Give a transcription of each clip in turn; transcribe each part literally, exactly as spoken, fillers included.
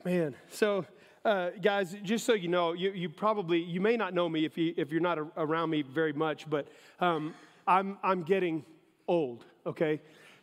Man, so uh, guys, just so you know, you, you probably, you may not know me if, you, if you're not a, around me very much, but um, I'm, I'm getting old, okay?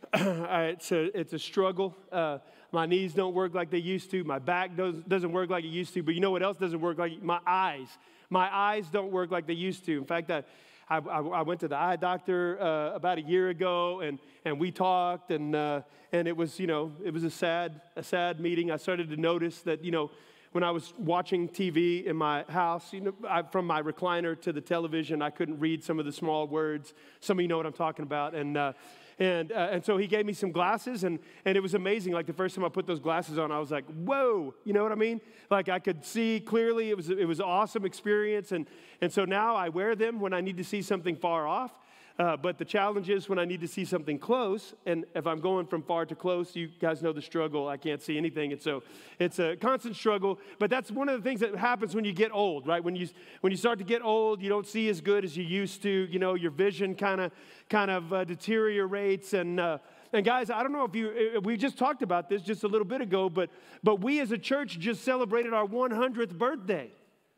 it's, a, it's a struggle. Uh, my knees don't work like they used to. My back does, doesn't work like it used to. But you know what else doesn't work like? My eyes. My eyes don't work like they used to. In fact, I, I, I went to the eye doctor uh, about a year ago, and, and we talked, and uh, and it was, you know, it was a sad, a sad meeting. I started to notice that, you know, when I was watching T V in my house, you know, I, from my recliner to the television, I couldn't read some of the small words. Some of you know what I'm talking about, and uh, and uh, and so he gave me some glasses, and and it was amazing. Like the first time I put those glasses on, I was like, whoa, you know what I mean? Like I could see clearly. It was it was an awesome experience, and and so now I wear them when I need to see something far off. Uh, but the challenge is when I need to see something close, and if I'm going from far to close, you guys know the struggle. I can't see anything, and so it's a constant struggle. But that's one of the things that happens when you get old, right? When you when you start to get old, you don't see as good as you used to. You know, your vision kind of kind of uh, deteriorates. And uh, and guys, I don't know if you we just talked about this just a little bit ago, but but we as a church just celebrated our one hundredth birthday.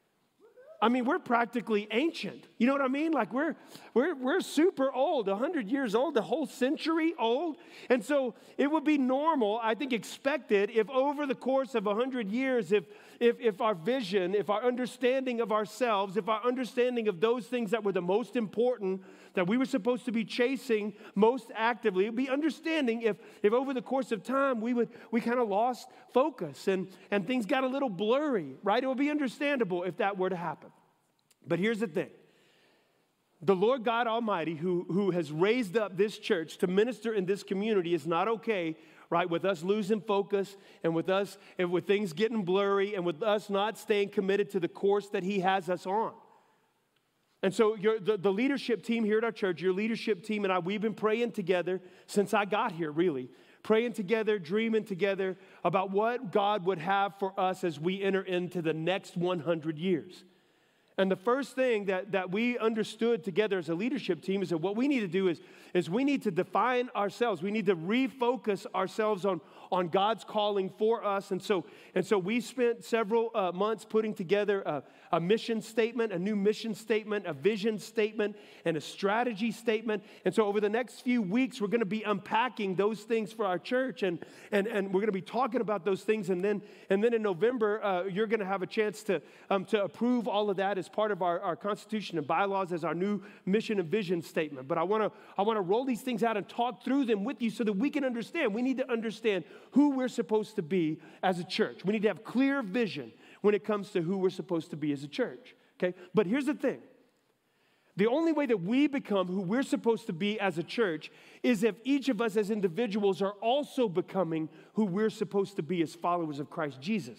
I mean, we're practically ancient. You know what I mean? Like we're we're we're super old, one hundred years old, the whole century old. And so it would be normal, I think expected, if over the course of one hundred years, if if if our vision, if our understanding of ourselves, if our understanding of those things that were the most important, that we were supposed to be chasing most actively, it would be understanding if if over the course of time we would we kind of lost focus and and things got a little blurry, right? It would be understandable if that were to happen. But here's the thing. The Lord God Almighty, who, who has raised up this church to minister in this community, is not okay, right, with us losing focus and with us and with things getting blurry and with us not staying committed to the course that He has us on. And so your, the, the leadership team here at our church, your leadership team and I, we've been praying together since I got here, really. Praying together, dreaming together about what God would have for us as we enter into the next one hundred years. And the first thing that, that we understood together as a leadership team is that what we need to do is, is we need to define ourselves. We need to refocus ourselves on, on God's calling for us. And so, and so we spent several uh, months putting together a, a mission statement, a new mission statement, a vision statement, and a strategy statement. And so over the next few weeks, we're going to be unpacking those things for our church. And, and, and we're going to be talking about those things. And then, and then in November, uh, you're going to have a chance to, um, to approve all of that as part of our, our Constitution and bylaws as our new mission and vision statement. But I want to I want to roll these things out and talk through them with you so that we can understand. We need to understand who we're supposed to be as a church. We need to have clear vision when it comes to who we're supposed to be as a church. Okay? But here's the thing. The only way that we become who we're supposed to be as a church is if each of us as individuals are also becoming who we're supposed to be as followers of Christ Jesus.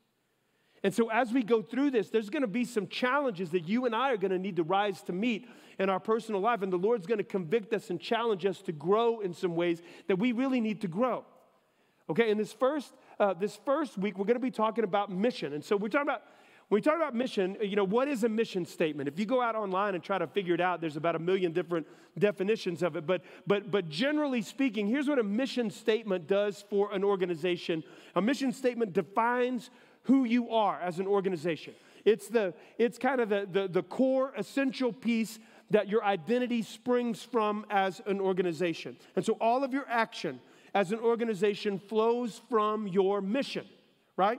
And so as we go through this, there's going to be some challenges that you and I are going to need to rise to meet in our personal life. And the Lord's going to convict us and challenge us to grow in some ways that we really need to grow. Okay, in this first, uh, this first week, we're going to be talking about mission. And so we're talking about, when we talk about mission, you know, what is a mission statement? If you go out online and try to figure it out, there's about a million different definitions of it. But, but, but generally speaking, here's what a mission statement does for an organization. A mission statement defines who you are as an organization. It's the it's kind of the, the, the core essential piece that your identity springs from as an organization. And so all of your action as an organization flows from your mission, right?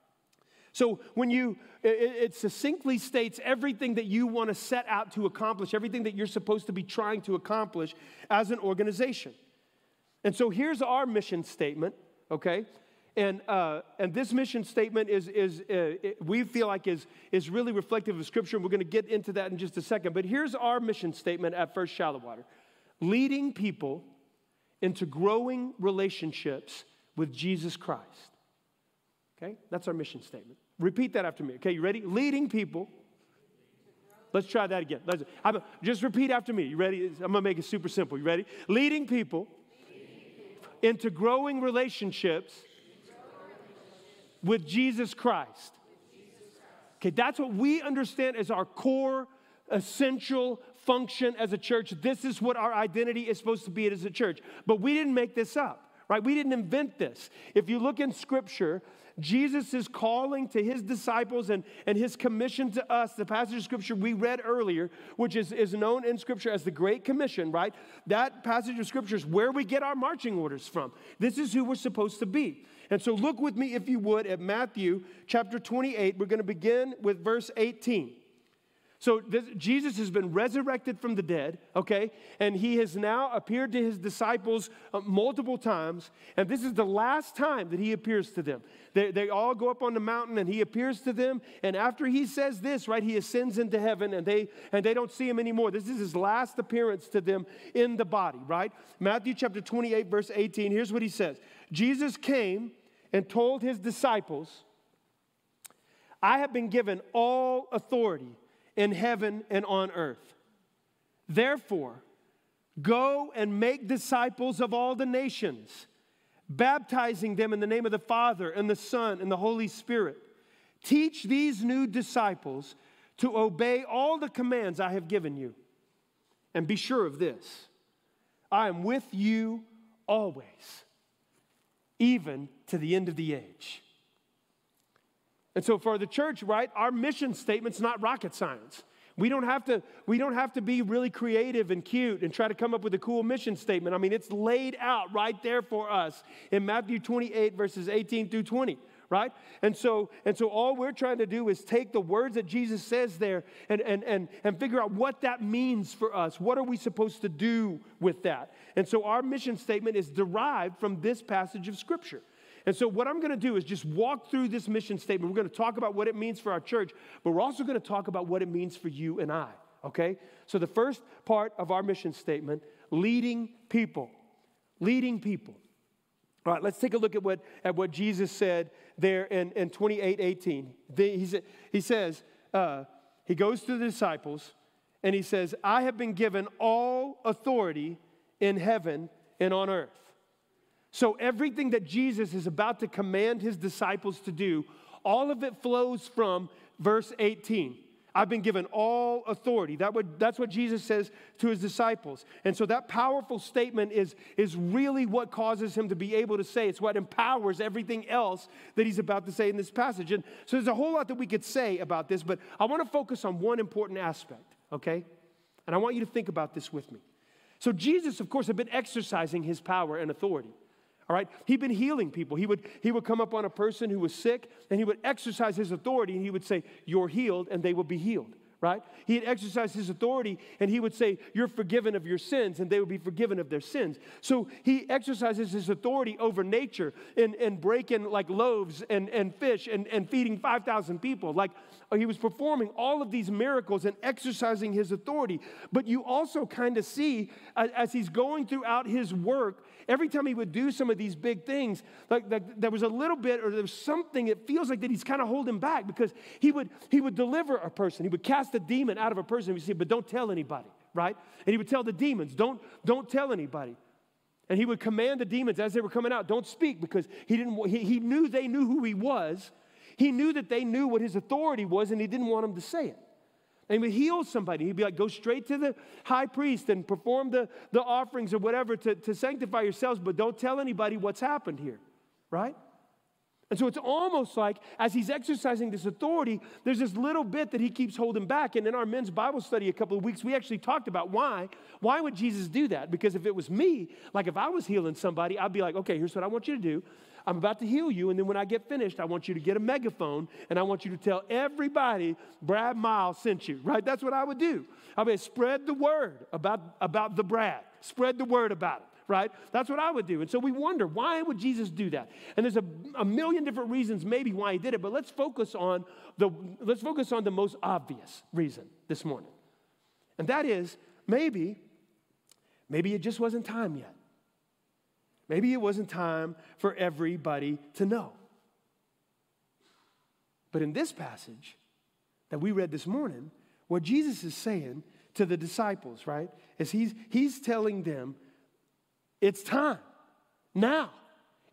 So when you, it, it succinctly states everything that you want to set out to accomplish, everything that you're supposed to be trying to accomplish as an organization. And so here's our mission statement, okay? And uh, and this mission statement is is uh, it, we feel like is is really reflective of Scripture. And we're going to get into that in just a second. But here's our mission statement at First Shallow-Water: leading people into growing relationships with Jesus Christ. Okay, that's our mission statement. Repeat that after me. Okay, you ready? Leading people. Let's try that again. Let's, I'm, just repeat after me. You ready? I'm gonna make it super simple. You ready? Leading people, leading people into growing relationships with Jesus Christ. Okay, that's what we understand as our core, essential function as a church. This is what our identity is supposed to be as a church. But we didn't make this up, right? We didn't invent this. If you look in Scripture, Jesus is calling to his disciples and, and his commission to us, the passage of Scripture we read earlier, which is, is known in Scripture as the Great Commission, right? That passage of Scripture is where we get our marching orders from. This is who we're supposed to be. And so look with me, if you would, at Matthew chapter twenty-eight. We're going to begin with verse eighteen. So this, Jesus has been resurrected from the dead, okay? And he has now appeared to his disciples uh, multiple times. And this is the last time that he appears to them. They, they all go up on the mountain and he appears to them. And after he says this, right, he ascends into heaven and they, and they don't see him anymore. This is his last appearance to them in the body, right? Matthew chapter twenty-eight, verse eighteen, here's what he says. Jesus came and told his disciples, I have been given all authority in heaven and on earth. Therefore, go and make disciples of all the nations, baptizing them in the name of the Father and the Son and the Holy Spirit. Teach these new disciples to obey all the commands I have given you. And be sure of this, I am with you always, even to the end of the age. And so for the church, right, our mission statement's not rocket science. We don't have to, we don't have to be really creative and cute and try to come up with a cool mission statement. I mean, it's laid out right there for us in Matthew twenty-eight, verses eighteen through twenty, right? And so, and so all we're trying to do is take the words that Jesus says there and, and, and, and figure out what that means for us. What are we supposed to do with that? And so our mission statement is derived from this passage of Scripture. And so what I'm going to do is just walk through this mission statement. We're going to talk about what it means for our church, but we're also going to talk about what it means for you and I, okay? So the first part of our mission statement, leading people. Leading people. All right, let's take a look at what, at what Jesus said there in, in twenty-eight eighteen. The, he, he says, uh, he goes to the disciples, and he says, I have been given all authority in heaven and on earth. So everything that Jesus is about to command his disciples to do, all of it flows from verse eighteen. I've been given all authority. That would, that's what Jesus says to his disciples. And so that powerful statement is, is really what causes him to be able to say. It's what empowers everything else that he's about to say in this passage. And so there's a whole lot that we could say about this, but I want to focus on one important aspect, okay? And I want you to think about this with me. So Jesus, of course, had been exercising his power and authority. All right, he'd been healing people. He would, he would come up on a person who was sick, and he would exercise his authority, and he would say, you're healed, and they will be healed, right? He had exercised his authority, and he would say, you're forgiven of your sins, and they would be forgiven of their sins. So he exercises his authority over nature in, in breaking like loaves and, and fish and, and feeding five thousand people. Like he was performing all of these miracles and exercising his authority. But you also kind of see, as, as he's going throughout his work, every time he would do some of these big things, like, like there was a little bit or there was something, it feels like that he's kind of holding back because he would, he would deliver a person. He would cast a demon out of a person. He would say, but don't tell anybody, right? And he would tell the demons, don't, don't tell anybody. And he would command the demons as they were coming out, don't speak, because he, didn't, he, he knew they knew who he was. He knew that they knew what his authority was, and he didn't want them to say it. And he would heal somebody. He'd be like, go straight to the high priest and perform the, the offerings or whatever to, to sanctify yourselves, but don't tell anybody what's happened here, right? And so it's almost like as he's exercising this authority, there's this little bit that he keeps holding back. And in our men's Bible study a couple of weeks, we actually talked about why. Why would Jesus do that? Because if it was me, like if I was healing somebody, I'd be like, okay, here's what I want you to do. I'm about to heal you, and then when I get finished, I want you to get a megaphone, and I want you to tell everybody Brad Miles sent you, right? That's what I would do. I mean, spread the word about, about the Brad. Spread the word about it, right? That's what I would do. And so we wonder, why would Jesus do that? And there's a, a million different reasons maybe why he did it, but let's focus on the, let's focus on the most obvious reason this morning. And that is, maybe, maybe it just wasn't time yet. Maybe it wasn't time for everybody to know. But in this passage that we read this morning, what Jesus is saying to the disciples, right, is he's, he's telling them, it's time. Now.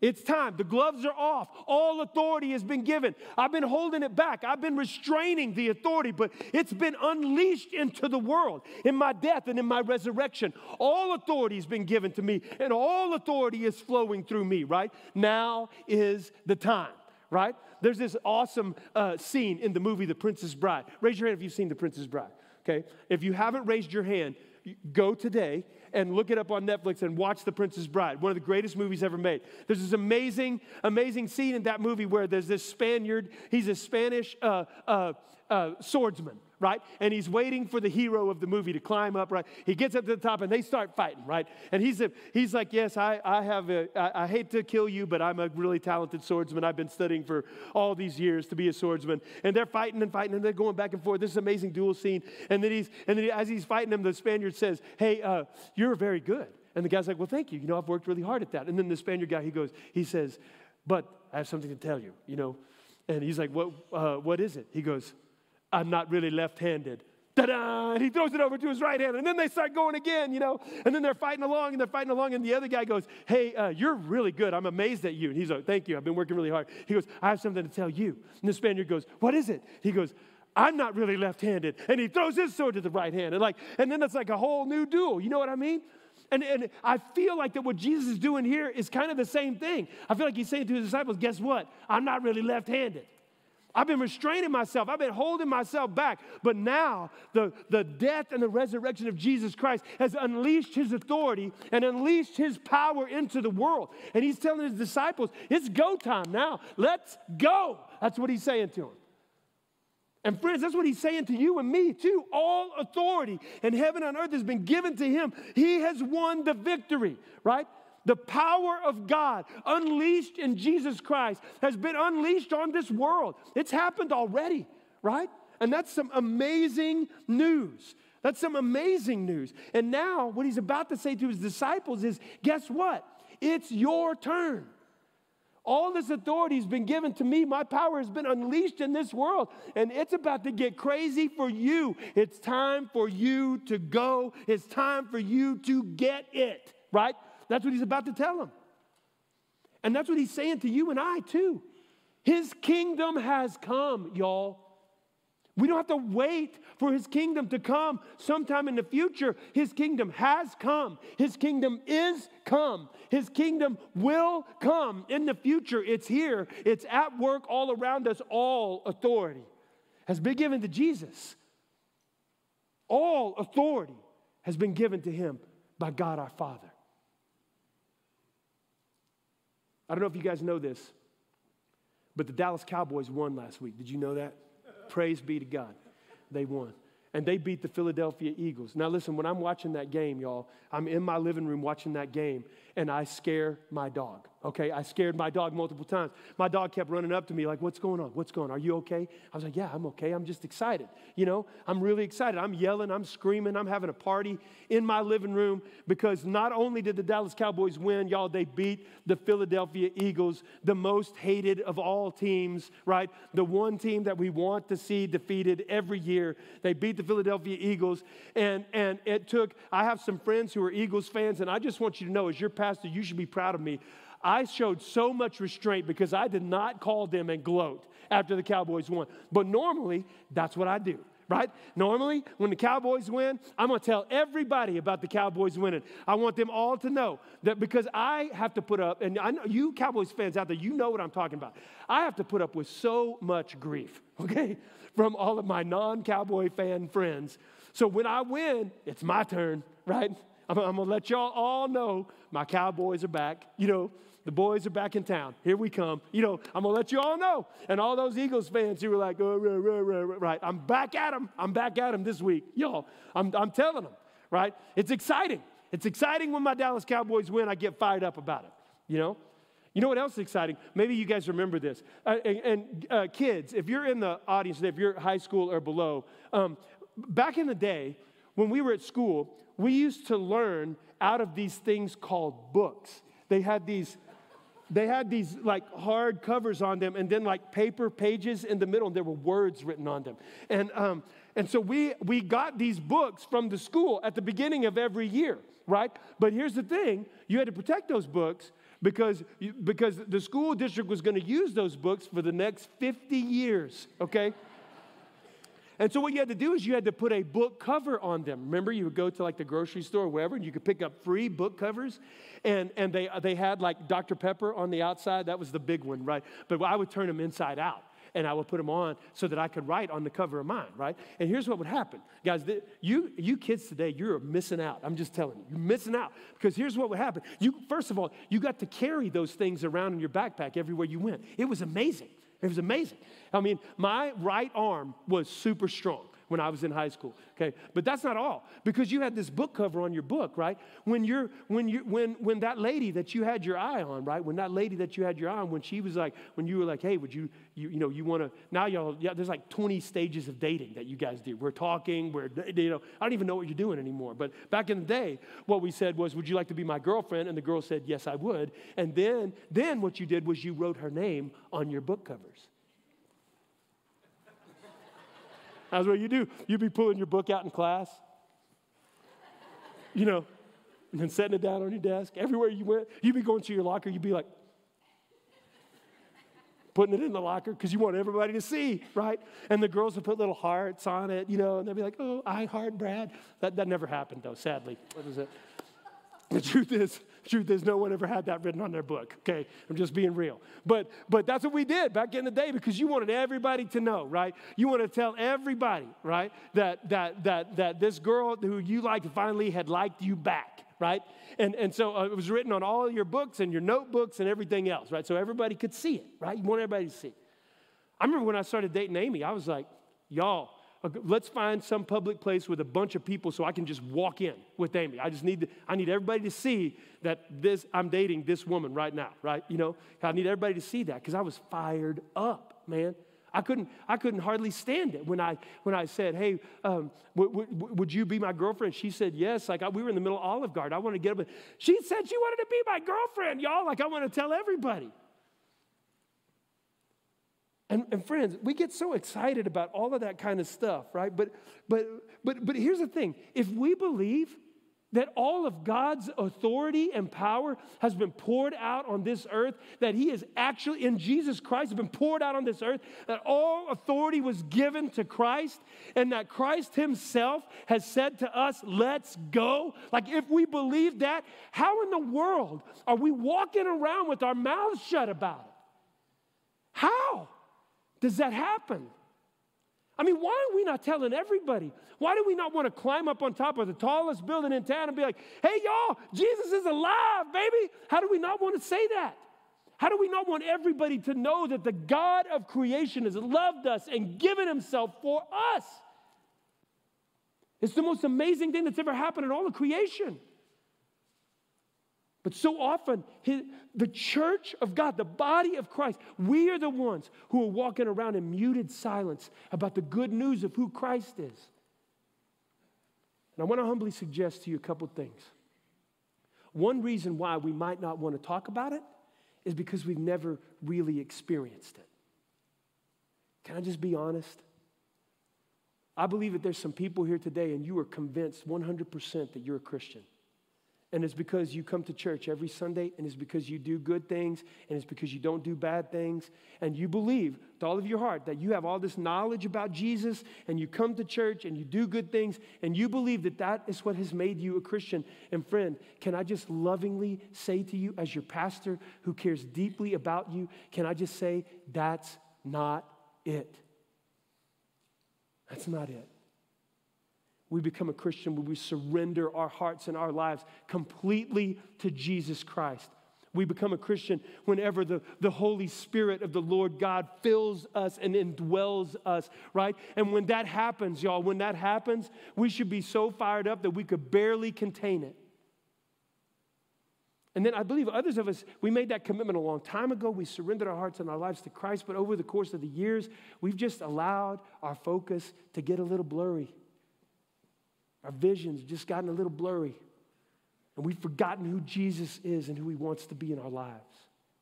It's time. The gloves are off. All authority has been given. I've been holding it back. I've been restraining the authority, but it's been unleashed into the world in my death and in my resurrection. All authority has been given to me, and all authority is flowing through me, right? Now is the time, right? There's this awesome uh, scene in the movie The Princess Bride. Raise your hand if you've seen The Princess Bride, okay? If you haven't raised your hand, go today and look it up on Netflix and watch The Princess Bride, one of the greatest movies ever made. There's this amazing, amazing scene in that movie where there's this Spaniard, he's a Spanish uh, uh, uh, swordsman, right? And he's waiting for the hero of the movie to climb up, right? He gets up to the top and they start fighting, right? And he's a, he's like, yes, I, I have a, I, I hate to kill you, but I'm a really talented swordsman. I've been studying for all these years to be a swordsman. And they're fighting and fighting and they're going back and forth. This is an amazing duel scene. And then he's, and then as he's fighting him, the Spaniard says, hey, uh, you're very good. And the guy's like, well, thank you. You know, I've worked really hard at that. And then the Spaniard guy, he goes, he says, but I have something to tell you, you know. And he's like, what, uh, what is it? He goes, I'm not really left-handed. Ta-da! And he throws it over to his right hand. And then they start going again, you know. And then they're fighting along, and they're fighting along. And the other guy goes, hey, uh, you're really good. I'm amazed at you. And he's like, thank you. I've been working really hard. He goes, I have something to tell you. And the Spaniard goes, what is it? He goes, I'm not really left-handed. And he throws his sword to the right hand. And, like, and then it's like a whole new duel. You know what I mean? And, and I feel like that what Jesus is doing here is kind of the same thing. I feel like he's saying to his disciples, guess what? I'm not really left-handed. I've been restraining myself. I've been holding myself back. But now the, the death and the resurrection of Jesus Christ has unleashed his authority and unleashed his power into the world. And he's telling his disciples, it's go time now. Let's go. That's what he's saying to them. And friends, that's what he's saying to you and me too. All authority in heaven and earth has been given to him. He has won the victory, right? The power of God unleashed in Jesus Christ has been unleashed on this world. It's happened already, right? And that's some amazing news. That's some amazing news. And now what he's about to say to his disciples is, guess what? It's your turn. All this authority has been given to me. My power has been unleashed in this world, and it's about to get crazy for you. It's time for you to go. It's time for you to get it, right? That's what he's about to tell them. And that's what he's saying to you and I too. His kingdom has come, y'all. We don't have to wait for his kingdom to come sometime in the future. His kingdom has come. His kingdom is come. His kingdom will come in the future. It's here. It's at work all around us. All authority has been given to Jesus. All authority has been given to him by God our Father. I don't know if you guys know this, but the Dallas Cowboys won last week. Did you know that? Praise be to God. They won. And they beat the Philadelphia Eagles. Now listen, when I'm watching that game, y'all, I'm in my living room watching that game, and I scare my dog, okay? I scared my dog multiple times. My dog kept running up to me like, what's going on? What's going on? Are you okay? I was like, yeah, I'm okay. I'm just excited. You know, I'm really excited. I'm yelling. I'm screaming. I'm having a party in my living room because not only did the Dallas Cowboys win, y'all, they beat the Philadelphia Eagles, the most hated of all teams, right? The one team that we want to see defeated every year. They beat the Philadelphia Eagles, and, and it took, I have some friends who are Eagles fans, and I just want you to know, as your pastor, you should be proud of me. I showed so much restraint because I did not call them and gloat after the Cowboys won. But normally, that's what I do, right? Normally, when the Cowboys win, I'm going to tell everybody about the Cowboys winning. I want them all to know that because I have to put up, and I know you Cowboys fans out there, you know what I'm talking about. I have to put up with so much grief, okay, from all of my non-Cowboy fan friends. So when I win, it's my turn, right? I'm, I'm going to let y'all all know my Cowboys are back. You know, the boys are back in town. Here we come. You know, I'm going to let you all know. And all those Eagles fans who were like, oh, right, right, right, right. I'm back at them. I'm back at them this week. Y'all, I'm, I'm telling them, right? It's exciting. It's exciting when my Dallas Cowboys win. I get fired up about it, you know? You know what else is exciting? Maybe you guys remember this. Uh, and and uh, kids, if you're in the audience, if you're high school or below, um, back in the day when we were at school, we used to learn out of these things called books. They had these, they had these like hard covers on them, and then like paper pages in the middle, and there were words written on them. And um, and so we we got these books from the school at the beginning of every year, right? But here's the thing: you had to protect those books because, because the school district was going to use those books for the next fifty years, okay? And so what you had to do is you had to put a book cover on them. Remember, you would go to like the grocery store or wherever, and you could pick up free book covers. And, and they, they had like Doctor Pepper on the outside. That was the big one, right? But I would turn them inside out, and I would put them on so that I could write on the cover of mine, right? And here's what would happen. Guys, the, you, you kids today, you're missing out. I'm just telling you, you're missing out. Because here's what would happen. You, first of all, you got to carry those things around in your backpack everywhere you went. It was amazing. It was amazing. I mean, my right arm was super strong when I was in high school, okay? But that's not all, because you had this book cover on your book, right? When you're, when you, when, when that lady that you had your eye on, right? When that lady that you had your eye on, when she was like, when you were like, hey, would you, you, you know, you want to, now y'all, yeah, there's like twenty stages of dating that you guys do. We're talking, we're, you know, I don't even know what you're doing anymore. But back in the day, what we said was, would you like to be my girlfriend? And the girl said, yes, I would. And then, then what you did was you wrote her name on your book covers. That's what you do. You'd be pulling your book out in class, you know, and then setting it down on your desk. Everywhere you went, you'd be going to your locker. You'd be like, putting it in the locker because you want everybody to see, right? And the girls would put little hearts on it, you know, and they'd be like, oh, I heart Brad. That, that never happened, though, sadly. What is it? The truth is, the truth is no one ever had that written on their book, okay? I'm just being real. But but that's what we did back in the day because you wanted everybody to know, right? You wanted to tell everybody, right, that that that that this girl who you liked finally had liked you back, right? And and so uh, it was written on all your books and your notebooks and everything else, right? So everybody could see it, right? You want everybody to see it. I remember when I started dating Amy, I was like, y'all, let's find some public place with a bunch of people so I can just walk in with Amy. I just need to, I need everybody to see that this I'm dating this woman right now, right? You know, I need everybody to see that because I was fired up, man. I couldn't, I couldn't hardly stand it when I when I said, hey, um, w- w- would you be my girlfriend? She said yes. Like I, we were in the middle of Olive Garden. I wanted to get up. And she said she wanted to be my girlfriend, y'all. Like I want to tell everybody. And, and friends, we get so excited about all of that kind of stuff, right? But, but, but, but here's the thing. If we believe that all of God's authority and power has been poured out on this earth, that he is actually in Jesus Christ, has been poured out on this earth, that all authority was given to Christ, and that Christ himself has said to us, let's go. Like if we believe that, how in the world are we walking around with our mouths shut about it? How does that happen? I mean, why are we not telling everybody? Why do we not want to climb up on top of the tallest building in town and be like, hey, y'all, Jesus is alive, baby? How do we not want to say that? How do we not want everybody to know that the God of creation has loved us and given himself for us? It's the most amazing thing that's ever happened in all of creation. But so often, his, the church of God, the body of Christ, we are the ones who are walking around in muted silence about the good news of who Christ is. And I want to humbly suggest to you a couple things. One reason why we might not want to talk about it is because we've never really experienced it. Can I just be honest? I believe that there's some people here today and you are convinced one hundred percent that you're a Christian. And it's because you come to church every Sunday, and it's because you do good things, and it's because you don't do bad things. And you believe with all of your heart that you have all this knowledge about Jesus, and you come to church, and you do good things, and you believe that that is what has made you a Christian. And friend, can I just lovingly say to you as your pastor who cares deeply about you, can I just say that's not it? That's not it. We become a Christian when we surrender our hearts and our lives completely to Jesus Christ. We become a Christian whenever the, the Holy Spirit of the Lord God fills us and indwells us, right? And when that happens, y'all, when that happens, we should be so fired up that we could barely contain it. And then I believe others of us, we made that commitment a long time ago. We surrendered our hearts and our lives to Christ, but over the course of the years, we've just allowed our focus to get a little blurry. Our vision's just gotten a little blurry. And we've forgotten who Jesus is and who he wants to be in our lives.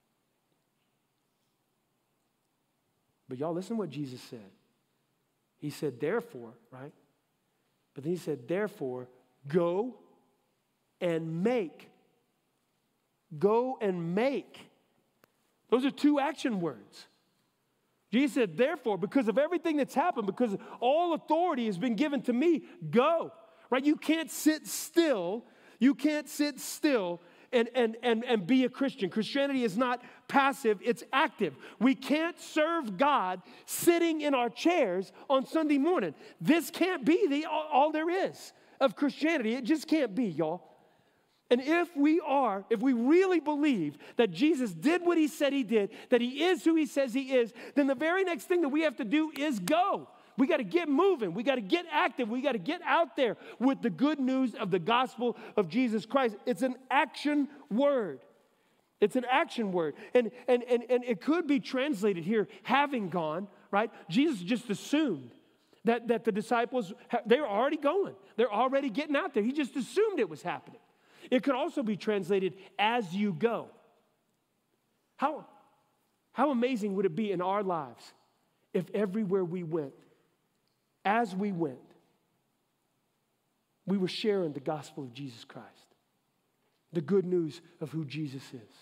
But y'all, listen to what Jesus said. He said, therefore, right? But then he said, therefore, go and make Go and make. Those are two action words. Jesus said, therefore, because of everything that's happened, because all authority has been given to me, go. Right? You can't sit still. You can't sit still and, and, and, and be a Christian. Christianity is not passive, it's active. We can't serve God sitting in our chairs on Sunday morning. This can't be the, all, all there is of Christianity. It just can't be, y'all. And if we are, if we really believe that Jesus did what he said he did, that he is who he says he is, then the very next thing that we have to do is go. We got to get moving. We got to get active. We got to get out there with the good news of the gospel of Jesus Christ. It's an action word. It's an action word. And, and, and, and it could be translated here, having gone, right? Jesus just assumed that, that the disciples, they were already going. They're already getting out there. He just assumed it was happening. It could also be translated, as you go. How, how amazing would it be in our lives if everywhere we went, as we went, we were sharing the gospel of Jesus Christ, the good news of who Jesus is?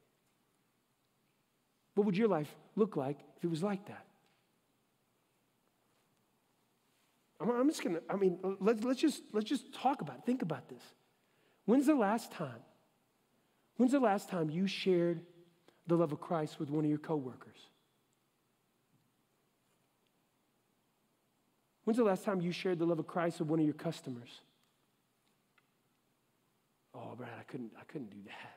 What would your life look like if it was like that? I'm, I'm just gonna, I mean, let's, let's just, let's just talk about it. Think about this. When's the last time? When's the last time you shared the love of Christ with one of your coworkers? When's the last time you shared the love of Christ with one of your customers? Oh, Brad, I couldn't, I couldn't do that.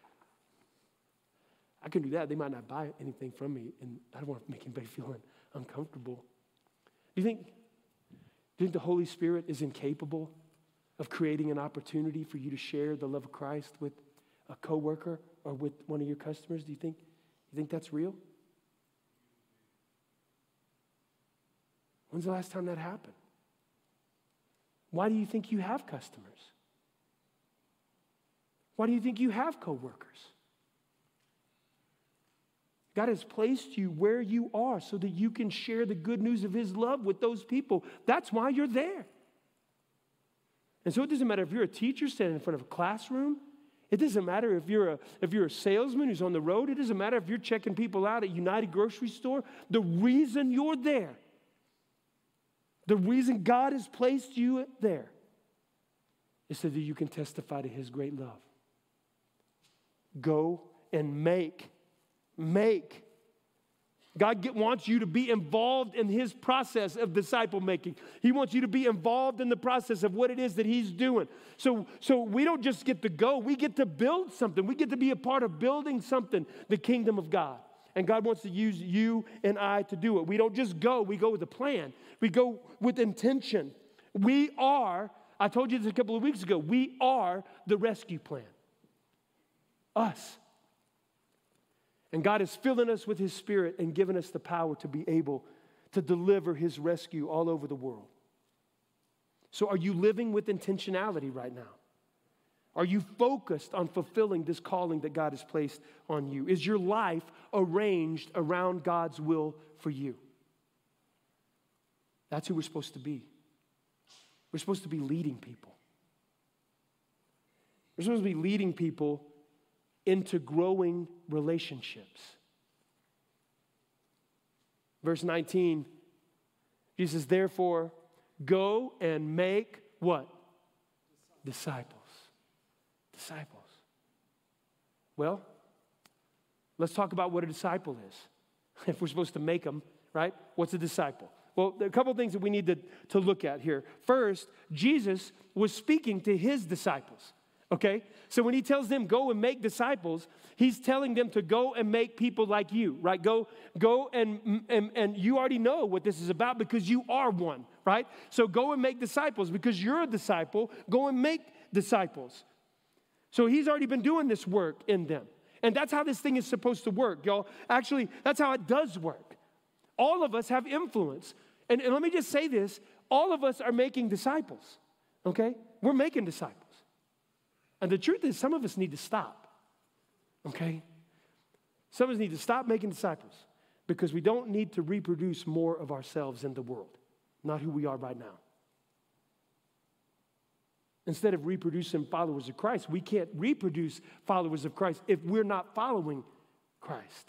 I couldn't do that. They might not buy anything from me, and I don't want to make anybody feel uncomfortable. Do you think, do you think the Holy Spirit is incapable of creating an opportunity for you to share the love of Christ with a coworker or with one of your customers? Do you think, you think that's real? When's the last time that happened? Why do you think you have customers? Why do you think you have coworkers? God has placed you where you are so that you can share the good news of his love with those people. That's why you're there. And so it doesn't matter if you're a teacher standing in front of a classroom. It doesn't matter if you're a, if you're a salesman who's on the road. It doesn't matter if you're checking people out at United Grocery Store. The reason you're there, the reason God has placed you there is so that you can testify to his great love. Go and make. Make. God get, wants you to be involved in his process of disciple making. He wants you to be involved in the process of what it is that he's doing. So, so we don't just get to go. We get to build something. We get to be a part of building something, the kingdom of God. And God wants to use you and I to do it. We don't just go. We go with a plan. We go with intention. We are, I told you this a couple of weeks ago, we are the rescue plan. Us. And God is filling us with his Spirit and giving us the power to be able to deliver his rescue all over the world. So are you living with intentionality right now? Are you focused on fulfilling this calling that God has placed on you? Is your life arranged around God's will for you? That's who we're supposed to be. We're supposed to be leading people. We're supposed to be leading people into growing relationships. Verse nineteen, Jesus says, therefore, go and make what? Disciples. Disciples. Well, let's talk about what a disciple is. If we're supposed to make them, right? What's a disciple? Well, there are a couple of things that we need to, to look at here. First, Jesus was speaking to his disciples. Okay? So when he tells them, go and make disciples, he's telling them to go and make people like you, right? Go, go and, and, and you already know what this is about because you are one, right? So go and make disciples because you're a disciple. Go and make disciples. So he's already been doing this work in them. And that's how this thing is supposed to work, y'all. Actually, that's how it does work. All of us have influence. And, and let me just say this. All of us are making disciples, okay? We're making disciples. And the truth is, some of us need to stop, okay? Some of us need to stop making disciples because we don't need to reproduce more of ourselves in the world, not who we are right now. instead of reproducing followers of Christ. We can't reproduce followers of Christ if we're not following Christ.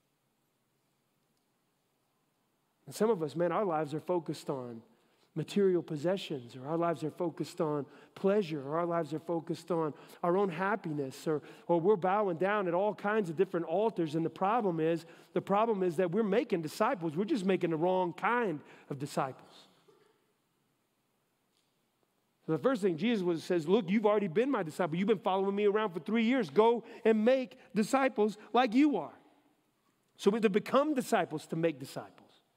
And some of us, man, our lives are focused on material possessions, or our lives are focused on pleasure, or our lives are focused on our own happiness, or, or we're bowing down at all kinds of different altars. And the problem is, the problem is that we're making disciples. We're just making the wrong kind of disciples. So the first thing Jesus was, says, look, you've already been my disciple. You've been following me around for three years. Go and make disciples like you are. So we have to become disciples to make disciples.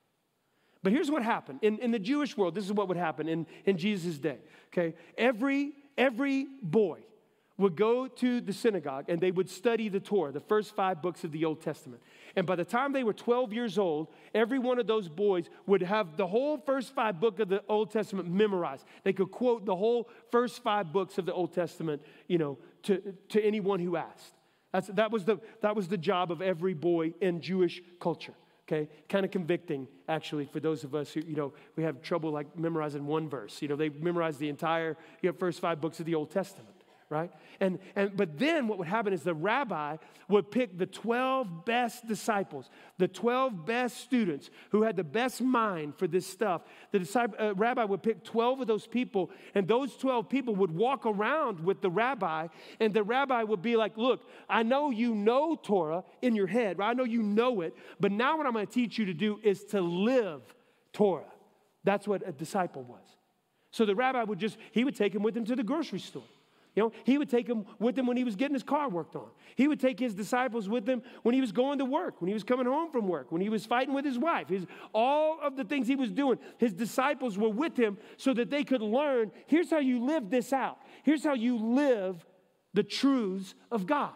But here's what happened. In, in the Jewish world, this is what would happen in, in Jesus' day. Okay? Every, every boy would go to the synagogue and they would study the Torah, the first five books of the Old Testament. And by the time they were twelve years old, every one of those boys would have the whole first five books of the Old Testament memorized. They could quote the whole first five books of the Old Testament, you know, to, to anyone who asked. That's, that was the, that was the job of every boy in Jewish culture. Okay, kind of convicting, actually, for those of us who, you know, we have trouble like memorizing one verse. You know, they memorize the entire you know, first five books of the Old Testament, right? And, and but then what would happen is the rabbi would pick the twelve best disciples, the twelve best students who had the best mind for this stuff. The disciple, uh, rabbi would pick twelve of those people, and those twelve people would walk around with the rabbi, and the rabbi would be like, look, I know you know Torah in your head, right? I know you know it, but now what I'm going to teach you to do is to live Torah. That's what a disciple was. So the rabbi would just, he would take him with him to the grocery store. You know, he would take them with him when he was getting his car worked on. He would take his disciples with him when he was going to work, when he was coming home from work, when he was fighting with his wife. His, all of the things he was doing, his disciples were with him so that they could learn, here's how you live this out. Here's how you live the truths of God.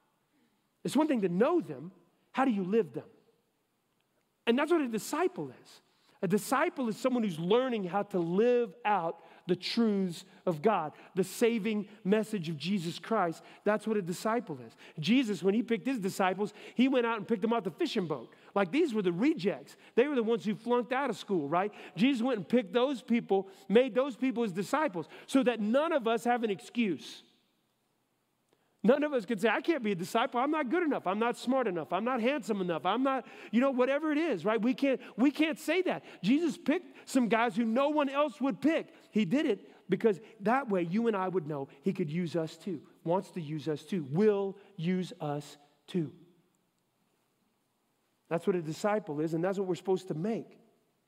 It's one thing to know them. How do you live them? And that's what a disciple is. A disciple is someone who's learning how to live out the truths of God, the saving message of Jesus Christ. That's what a disciple is. Jesus, when he picked his disciples, he went out and picked them out the fishing boat. Like these were the rejects. They were the ones who flunked out of school, right? Jesus went and picked those people, made those people his disciples, so that none of us have an excuse. None of us could say, I can't be a disciple. I'm not good enough. I'm not smart enough. I'm not handsome enough. I'm not, you know, whatever it is, right? We can't, we can't say that. Jesus picked some guys who no one else would pick. He did it because that way you and I would know he could use us too, wants to use us too, will use us too. That's what a disciple is, and that's what we're supposed to make.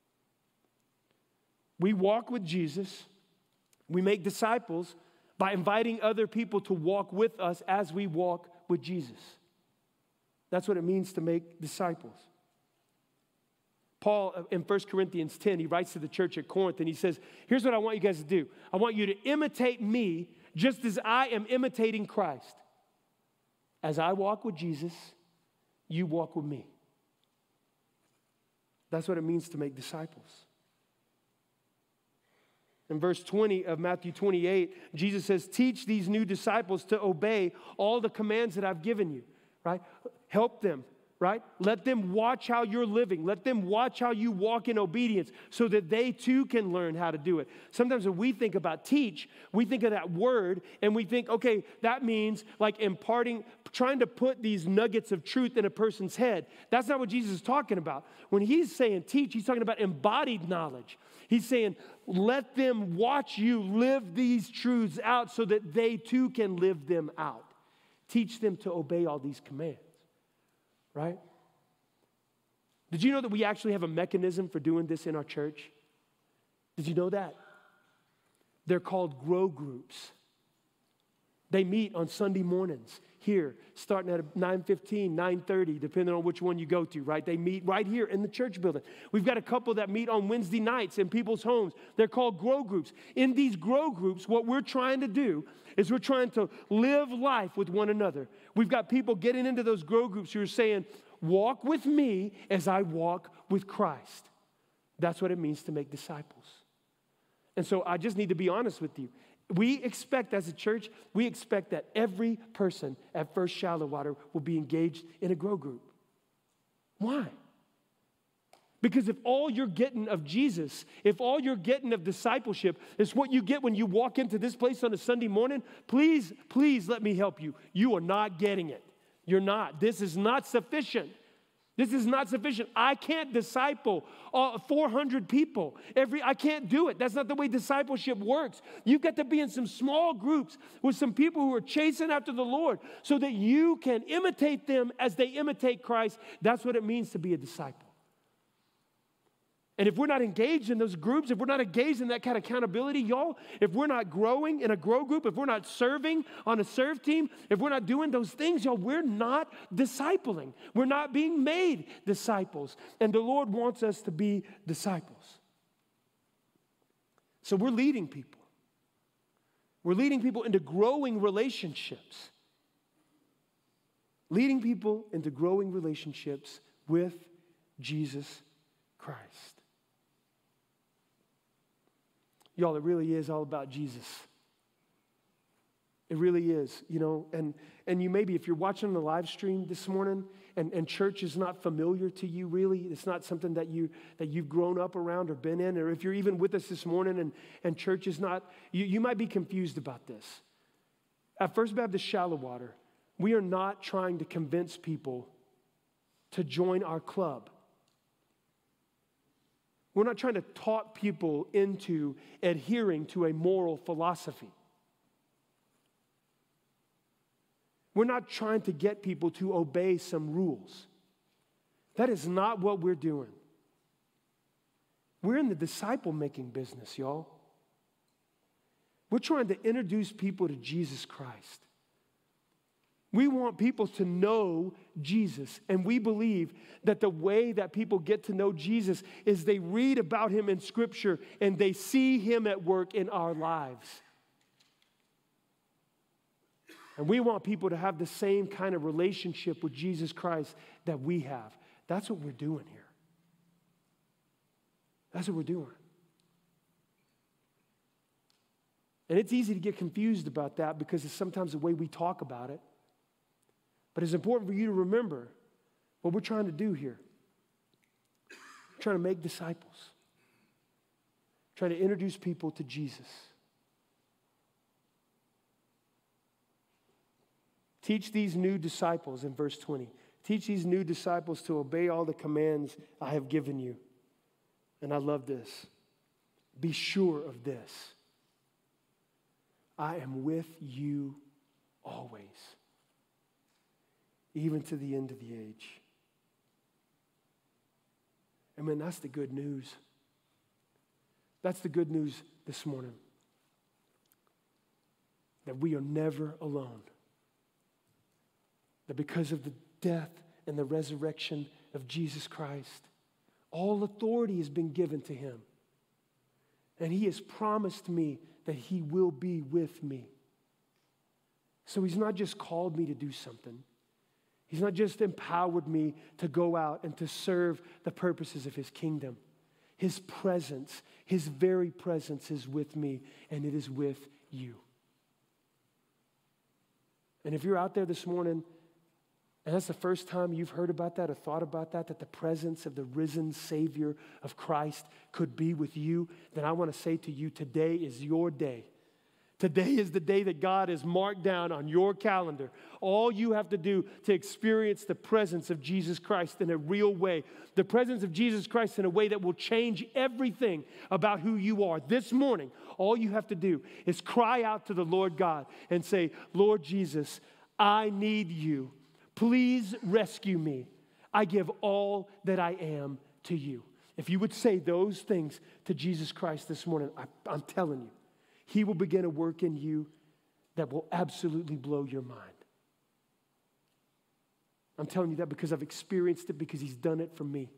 We walk with Jesus. We make disciples by inviting other people to walk with us as we walk with Jesus. That's what it means to make disciples. Paul, in First Corinthians ten, he writes to the church at Corinth, and he says, here's what I want you guys to do. I want you to imitate me just as I am imitating Christ. As I walk with Jesus, you walk with me. That's what it means to make disciples. In verse twenty of Matthew twenty-eight, Jesus says, teach these new disciples to obey all the commands that I've given you, right? Help them, right? Let them watch how you're living. Let them watch how you walk in obedience so that they too can learn how to do it. Sometimes when we think about teach, we think of that word and we think, okay, that means like imparting, trying to put these nuggets of truth in a person's head. That's not what Jesus is talking about. When he's saying teach, he's talking about embodied knowledge. He's saying, let them watch you live these truths out so that they too can live them out. Teach them to obey all these commands, right? Did you know that we actually have a mechanism for doing this in our church? Did you know that? They're called grow groups. They meet on Sunday mornings here, starting at nine fifteen, nine thirty, depending on which one you go to, right? They meet right here in the church building. We've got a couple that meet on Wednesday nights in people's homes. They're called grow groups. In these grow groups, what we're trying to do is we're trying to live life with one another. We've got people getting into those grow groups who are saying, walk with me as I walk with Christ. That's what it means to make disciples. And so I just need to be honest with you. We expect as a church, we expect that every person at First Shallow Water will be engaged in a grow group. Why? Because if all you're getting of Jesus, if all you're getting of discipleship is what you get when you walk into this place on a Sunday morning, please, please let me help you. You are not getting it. You're not. This is not sufficient. This is not sufficient. I can't disciple uh, four hundred people. Every, I can't do it. That's not the way discipleship works. You've got to be in some small groups with some people who are chasing after the Lord so that you can imitate them as they imitate Christ. That's what it means to be a disciple. And if we're not engaged in those groups, if we're not engaged in that kind of accountability, y'all, if we're not growing in a grow group, if we're not serving on a serve team, if we're not doing those things, y'all, we're not discipling. We're not being made disciples. And the Lord wants us to be disciples. So we're leading people. We're leading people into growing relationships. Leading people into growing relationships with Jesus Christ. Y'all, it really is all about Jesus. It really is, you know, and, and you maybe, if you're watching the live stream this morning and, and church is not familiar to you really, it's not something that, you, that you've grown up around or been in, or if you're even with us this morning and, and church is not, you, you might be confused about this. At First Baptist Shallowater, we are not trying to convince people to join our club. We're not trying to talk people into adhering to a moral philosophy. We're not trying to get people to obey some rules. That is not what we're doing. We're in the disciple-making business, y'all. We're trying to introduce people to Jesus Christ. We want people to know Jesus, and we believe that the way that people get to know Jesus is they read about him in Scripture and they see him at work in our lives. And we want people to have the same kind of relationship with Jesus Christ that we have. That's what we're doing here. That's what we're doing. And it's easy to get confused about that because it's sometimes the way we talk about it. But it's important for you to remember what we're trying to do here. We're trying to make disciples. We're trying to introduce people to Jesus. Teach these new disciples, in verse twenty, teach these new disciples to obey all the commands I have given you. And I love this. Be sure of this. I am with you always, even to the end of the age. I mean, that's the good news. That's the good news this morning. That we are never alone. That because of the death and the resurrection of Jesus Christ, all authority has been given to him. And he has promised me that he will be with me. So he's not just called me to do something. He's not just empowered me to go out and to serve the purposes of his kingdom. His presence, his very presence is with me, and it is with you. And if you're out there this morning, and that's the first time you've heard about that or thought about that, that the presence of the risen Savior of Christ could be with you, then I want to say to you, today is your day. Today is the day that God has marked down on your calendar. All you have to do to experience the presence of Jesus Christ in a real way, the presence of Jesus Christ in a way that will change everything about who you are. This morning, all you have to do is cry out to the Lord God and say, Lord Jesus, I need you. Please rescue me. I give all that I am to you. If you would say those things to Jesus Christ this morning, I, I'm telling you, he will begin a work in you that will absolutely blow your mind. I'm telling you that because I've experienced it, because he's done it for me.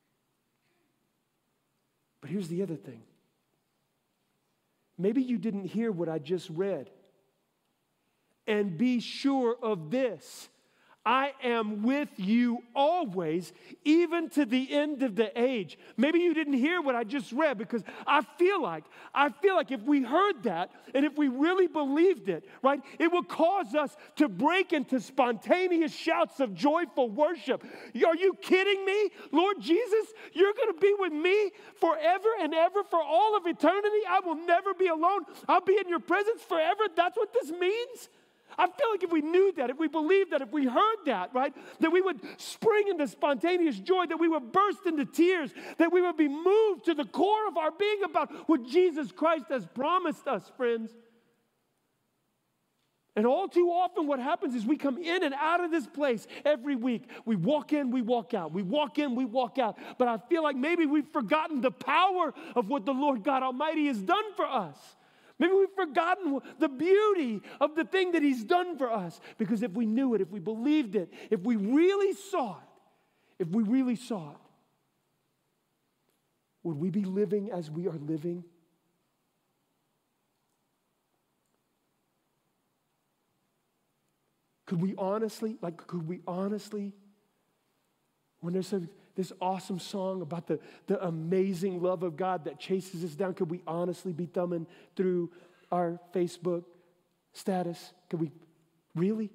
But here's the other thing. Maybe you didn't hear what I just read. And be sure of this. I am with you always, even to the end of the age. Maybe you didn't hear what I just read, because I feel like, I feel like if we heard that and if we really believed it, right, it would cause us to break into spontaneous shouts of joyful worship. Are you kidding me? Lord Jesus, you're going to be with me forever and ever for all of eternity. I will never be alone. I'll be in your presence forever. That's what this means. I feel like if we knew that, if we believed that, if we heard that, right, that we would spring into spontaneous joy, that we would burst into tears, that we would be moved to the core of our being about what Jesus Christ has promised us, friends. And all too often what happens is we come in and out of this place every week. We walk in, we walk out. We walk in, we walk out. But I feel like maybe we've forgotten the power of what the Lord God Almighty has done for us. Maybe we've forgotten the beauty of the thing that he's done for us. Because if we knew it, if we believed it, if we really saw it, if we really saw it, would we be living as we are living? Could we honestly, like, could we honestly, when there's a, this awesome song about the, the amazing love of God that chases us down, could we honestly be thumbing through our Facebook status? Could we really?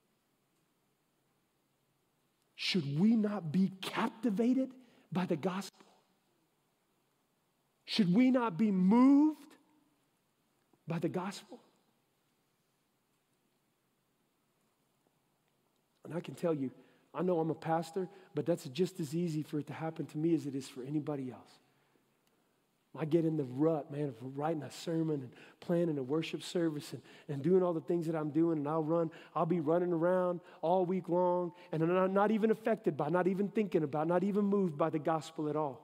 Should we not be captivated by the gospel? Should we not be moved by the gospel? And I can tell you, I know I'm a pastor, but that's just as easy for it to happen to me as it is for anybody else. I get in the rut, man, of writing a sermon and planning a worship service and, and doing all the things that I'm doing, and I'll run, I'll be running around all week long, and I'm not even affected by, not even thinking about, not even moved by the gospel at all.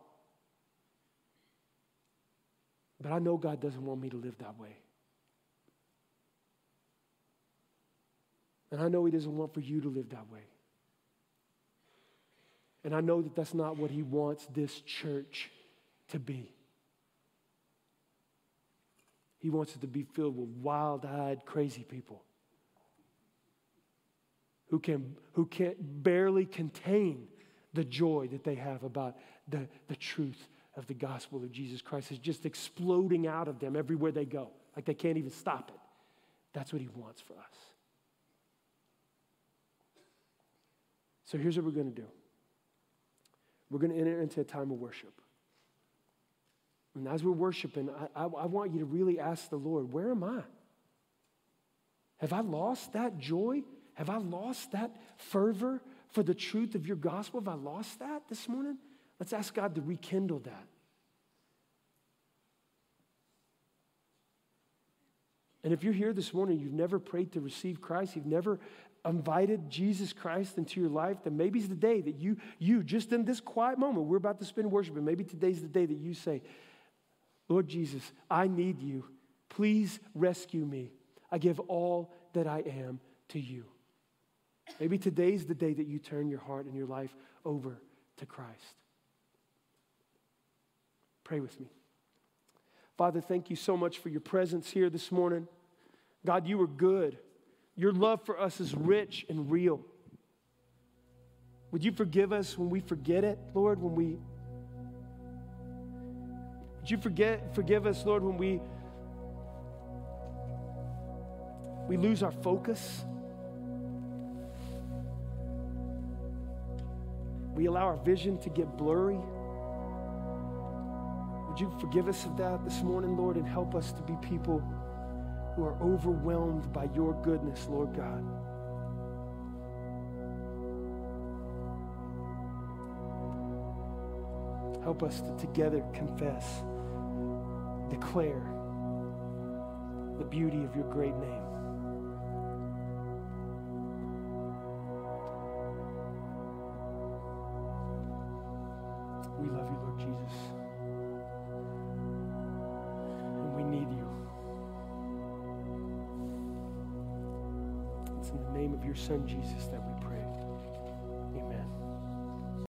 But I know God doesn't want me to live that way. And I know he doesn't want for you to live that way. And I know that that's not what he wants this church to be. He wants it to be filled with wild-eyed, crazy people who can who can't barely contain the joy that they have about the, the truth of the gospel of Jesus Christ. Is just exploding out of them everywhere they go. Like they can't even stop it. That's what he wants for us. So here's what we're going to do. We're going to enter into a time of worship. And as we're worshiping, I, I, I want you to really ask the Lord, where am I? Have I lost that joy? Have I lost that fervor for the truth of your gospel? Have I lost that this morning? Let's ask God to rekindle that. And if you're here this morning, you've never prayed to receive Christ, you've never invited Jesus Christ into your life, then maybe it's the day that you, you just in this quiet moment, we're about to spend worshiping, maybe today's the day that you say, Lord Jesus, I need you. Please rescue me. I give all that I am to you. Maybe today's the day that you turn your heart and your life over to Christ. Pray with me. Father, thank you so much for your presence here this morning. God, you are good. Your love for us is rich and real. Would you forgive us when we forget it, Lord, when we... Would you forget, forgive us, Lord, when we, we lose our focus? We allow our vision to get blurry. Would you forgive us of that this morning, Lord, and help us to be people who are overwhelmed by your goodness, Lord God. Help us to together confess, declare the beauty of your great name. We love you, Lord Jesus. And we need you. It's in the name of your Son, Jesus, that we pray.